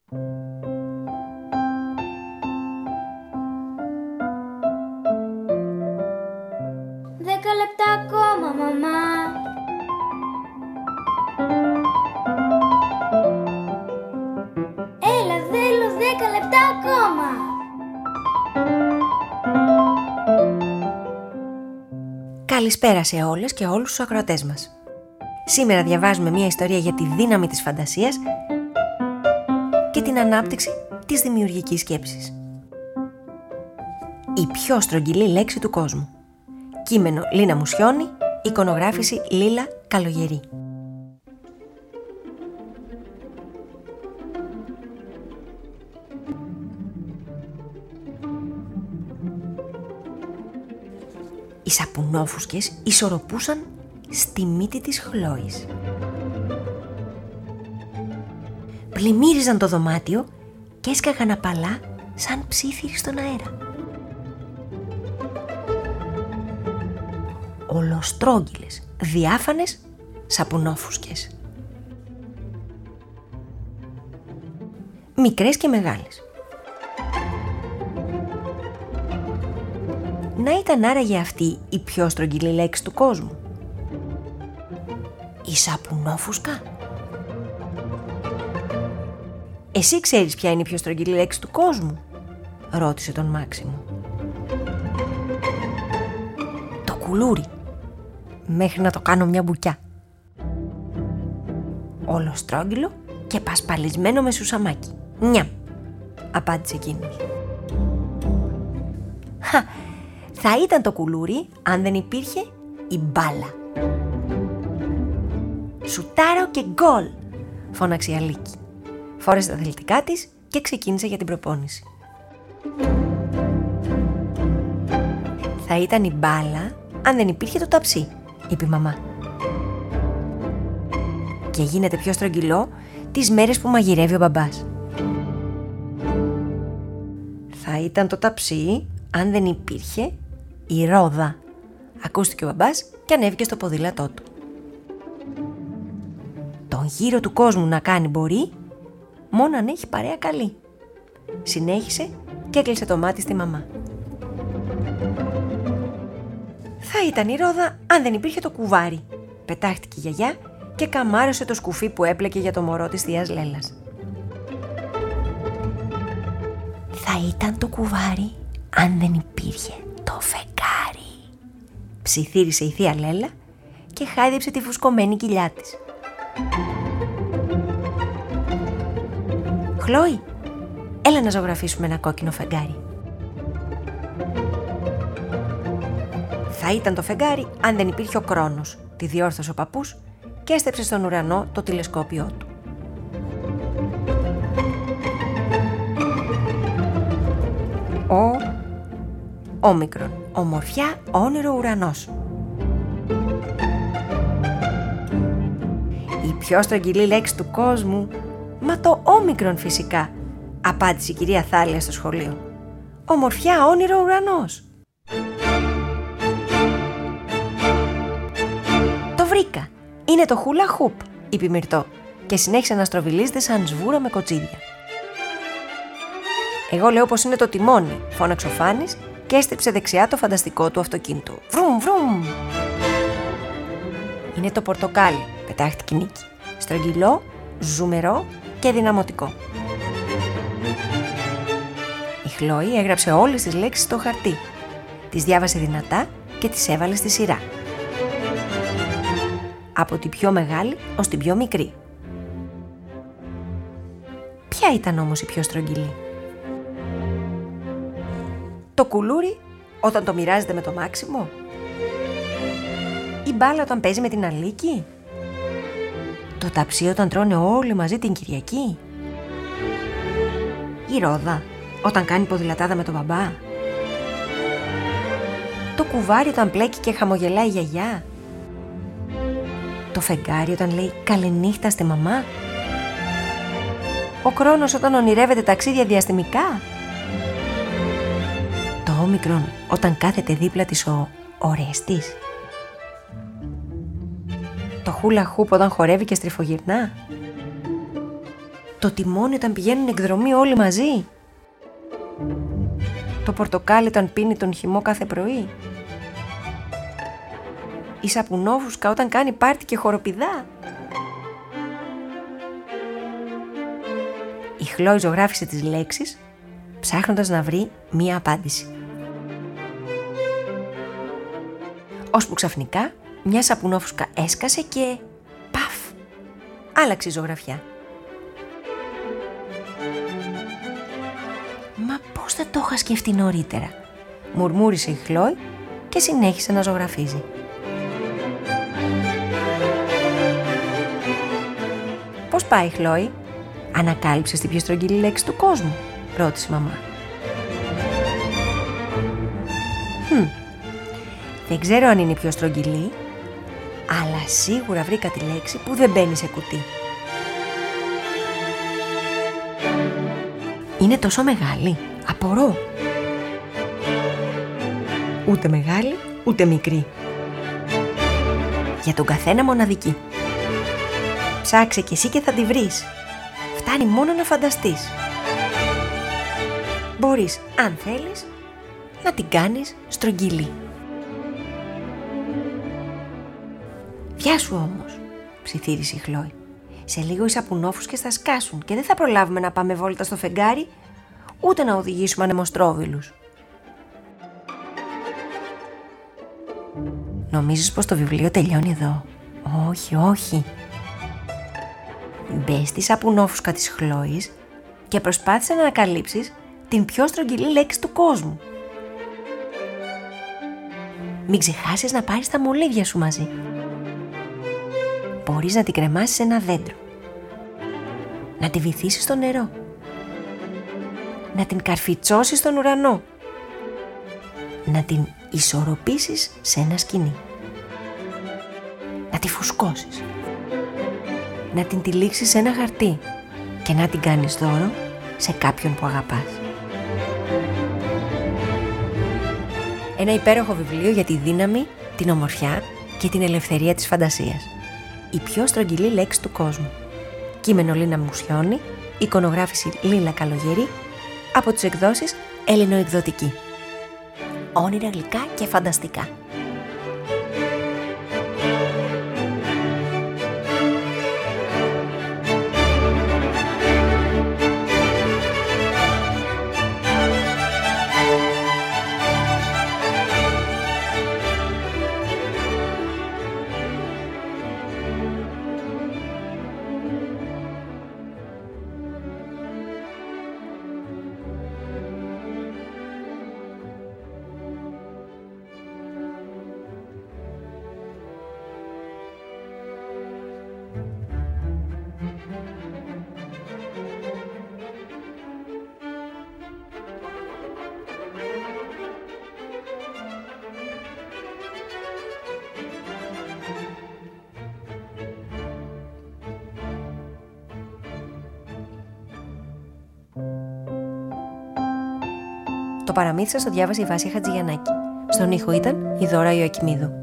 Δέκα λεπτά ακόμα, μαμά. Έλα, θέλω 10 λεπτά ακόμα. Καλησπέρα σε όλες και όλους τους ακροατές μας. Σήμερα διαβάζουμε μια ιστορία για τη δύναμη της φαντασίας και την ανάπτυξη της δημιουργικής σκέψης. Η πιο στρογγυλή λέξη του κόσμου. Κείμενο Λίνα Μουσιώνη, εικονογράφηση Λίλα Καλογερή. Οι σαπουνόφουσκες ισορροπούσαν στη μύτη της Χλόης. Πλημμύριζαν το δωμάτιο και έσκαγαν απαλά σαν ψίθυροι στον αέρα. Ολοστρόγγυλες, διάφανες σαπουνόφουσκες. Μικρές και μεγάλες. Να ήταν άραγε αυτή η πιο στρογγυλή λέξη του κόσμου? Η σαπουνόφουσκα? Εσύ ξέρεις ποια είναι η πιο στρογγυλή λέξη του κόσμου? Ρώτησε τον Μάξιμο. Το κουλούρι, μέχρι να το κάνω μια μπουκιά. Ολοστρόγγυλο και πασπαλισμένο με σουσαμάκι. Νιαμ, απάντησε εκείνος. Θα ήταν το κουλούρι αν δεν υπήρχε η μπάλα. Σουτάρο και γκολ, φώναξε η Αλίκη. Φόρεσε τα αθλητικά της και ξεκίνησε για την προπόνηση. Θα ήταν η μπάλα αν δεν υπήρχε το ταψί, είπε η μαμά. Και γίνεται πιο στρογγυλό τις μέρες που μαγειρεύει ο μπαμπάς. Θα ήταν το ταψί αν δεν υπήρχε η ρόδα, ακούστηκε ο μπαμπάς και ανέβηκε στο ποδήλατό του. Τον γύρο του κόσμου να κάνει μπορεί, μόνο αν έχει παρέα καλή. Συνέχισε και έκλεισε το μάτι στη μαμά. Θα ήταν η ρόδα αν δεν υπήρχε το κουβάρι, πετάχτηκε η γιαγιά και καμάρωσε το σκουφί που έπλεκε για το μωρό της θείας Λέλας. Θα ήταν το κουβάρι αν δεν υπήρχε το φεγγάρι, ψιθύρισε η θεία Λέλα και χάιδεψε τη φουσκωμένη κοιλιά της. Χλόη, έλα να ζωγραφίσουμε ένα κόκκινο φεγγάρι. Θα ήταν το φεγγάρι αν δεν υπήρχε ο Κρόνος, τη διόρθωσε ο παππούς και έστεψε στον ουρανό το τηλεσκόπιό του. Όμικρον, ομορφιά, όνειρο, ουρανός. Η πιο στρογγυλή λέξη του κόσμου? Μα το όμικρον φυσικά, απάντησε η κυρία Θάλια στο σχολείο. Ομορφιά, όνειρο, ουρανός. Το βρήκα, είναι το χούλα χουπ, είπε η Μυρτώ και συνέχισε να στροβιλίζεται σαν σβούρα με κοτσίδια. Εγώ λέω πως είναι το τιμόνι, φώναξε ο Φάνης και έστριψε δεξιά το φανταστικό του αυτοκίνητο. Βρουμ, βρουμ! Είναι το πορτοκάλι, πετάχτηκε η Νίκη. Στρογγυλό, ζουμερό και δυναμωτικό. Η Χλόη έγραψε όλες τις λέξεις στο χαρτί. Τις διάβασε δυνατά και τις έβαλε στη σειρά. Από την πιο μεγάλη ως την πιο μικρή. Ποια ήταν όμως η πιο στρογγυλή? Το κουλούρι όταν το μοιράζεται με το Μάξιμο? Η μπάλα όταν παίζει με την Αλίκη? Το ταψί όταν τρώνε όλοι μαζί την Κυριακή? Η ρόδα όταν κάνει ποδηλατάδα με τον μπαμπά? Το κουβάρι όταν πλέκει και χαμογελάει η γιαγιά? Το φεγγάρι όταν λέει καληνύχτα στη μαμά? Ο Κρόνος όταν ονειρεύεται ταξίδια διαστημικά? Το όμικρον όταν κάθεται δίπλα της ο Ορεστής? Το χούλα χουπ όταν χορεύει και στριφογυρνά? Το τιμόνι όταν πηγαίνουν εκδρομή όλοι μαζί. Το πορτοκάλι όταν πίνει τον χυμό κάθε πρωί. Η σαπουνόφουσκα όταν κάνει πάρτι και χοροπηδά. Η Χλόη ζωγράφισε τις λέξεις, ψάχνοντας να βρει μία απάντηση. Ώσπου ξαφνικά μια σαπουνόφουσκα έσκασε και παφ, άλλαξε η ζωγραφιά. «Μα πώς δεν το είχα σκεφτεί νωρίτερα», μουρμούρισε η Χλόη και συνέχισε να ζωγραφίζει. «Πώς πάει, Χλόη? Ανακάλυψες την πιο στρογγυλή λέξη του κόσμου?» ρώτησε η μαμά. Δεν ξέρω αν είναι η πιο στρογγυλή, αλλά σίγουρα βρήκα τη λέξη που δεν μπαίνει σε κουτί. Είναι τόσο μεγάλη, απορώ. Ούτε μεγάλη, ούτε μικρή. Για τον καθένα μοναδική. Ψάξε κι εσύ και θα τη βρεις. Φτάνει μόνο να φανταστείς. Μπορείς, αν θέλεις, να την κάνεις στρογγυλή. Γεια σου όμως, ψιθύρισε η Χλόη. Σε λίγο οι σαπουνόφουσκες θα σκάσουν και δεν θα προλάβουμε να πάμε βόλτα στο φεγγάρι, ούτε να οδηγήσουμε ανεμοστρόβιλους. Νομίζεις πως το βιβλίο τελειώνει εδώ? Όχι, όχι. Μπες στη σαπουνόφουσκα της Χλόης και προσπάθησε να ανακαλύψεις την πιο στρογγυλή λέξη του κόσμου. Μην ξεχάσεις να πάρεις τα μολύβια σου μαζί. Μπορείς να την κρεμάσεις σε ένα δέντρο, να τη βυθίσεις στο νερό, να την καρφιτσώσεις στον ουρανό, να την ισορροπήσεις σε ένα σκοινί, να τη φουσκώσεις, να την τυλίξεις σε ένα χαρτί και να την κάνεις δώρο σε κάποιον που αγαπάς. Ένα υπέροχο βιβλίο για τη δύναμη, την ομορφιά και την ελευθερία της φαντασίας. Η πιο στρογγυλή λέξη του κόσμου. Κείμενο Λίνα Μουσιώνη, εικονογράφηση Λίλα Καλογερή, από τις εκδόσεις Ελληνοεκδοτική. Όνειρα γλυκά και φανταστικά. Το παραμύθι σας το διάβασε η Βάσια Χατζηγιαννάκη. Στον ήχο ήταν η Δώρα Ιωακημίδου.